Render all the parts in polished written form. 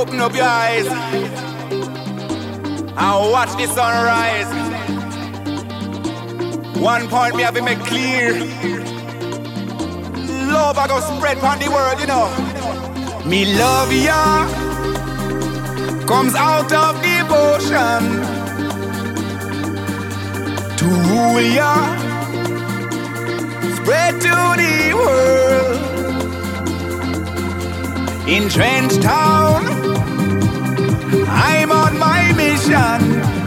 Open up your eyes and watch the sunrise. One point me have to make clear. Love I go spread on the world, you know. Me love ya comes out of devotion to rule ya, spread to the world. In Trench Town, I'm on my mission,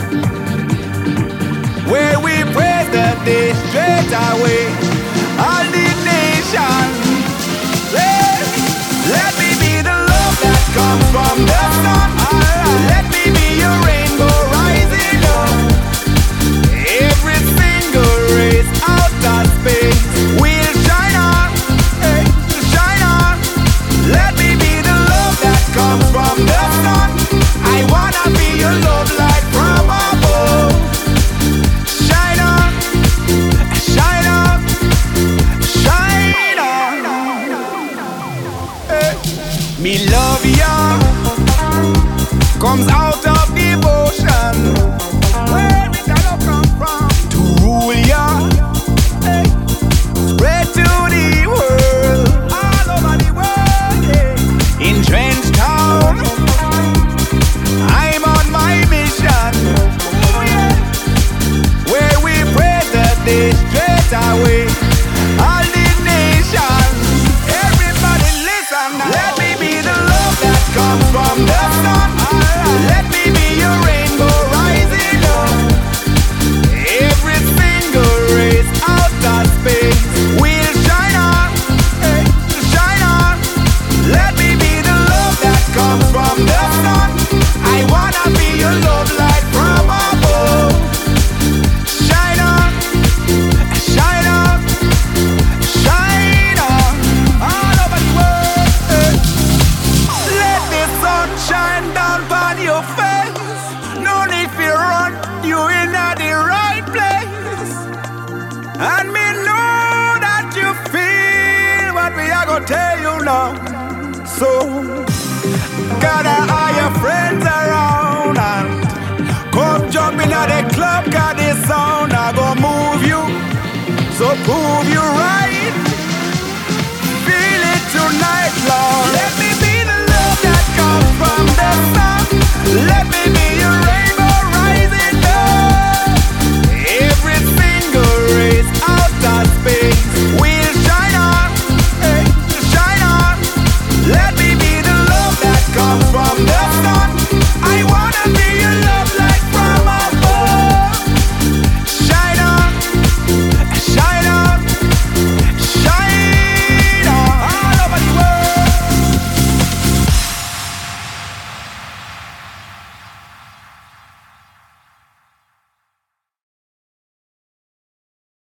where we praise the day straight away. All the nation, let me be the love that comes from the sun. Let me be your rainbow rising up. Every single race out of space will shine on, shine on. Let me be the love that comes from the sun. I wanna be your love light from above. Shine on, shine on, shine on. Me love ya comes out of devotion, where we gonna come from, to rule ya, spread to the world, all over the world, yeah. In Trench Town, I'm on my mission, oh yeah, where we pray the day straight away. All the nations, everybody listen. Let me be the love that comes from the sun. Let me be your rainbow rising up. Every single race out of space will shine on, shine on. Let me be the love that comes from the sun. I wanna be your love light from above. Shine on, shine on, shine on, all over the world. Let the sun shine down on your face. No need to run, you in the right place. And me know that you feel what we are gonna tell you now. So gather all your friends around and come jump in at the club, 'cause this sound I gonna move you. So prove you right. Feel it tonight.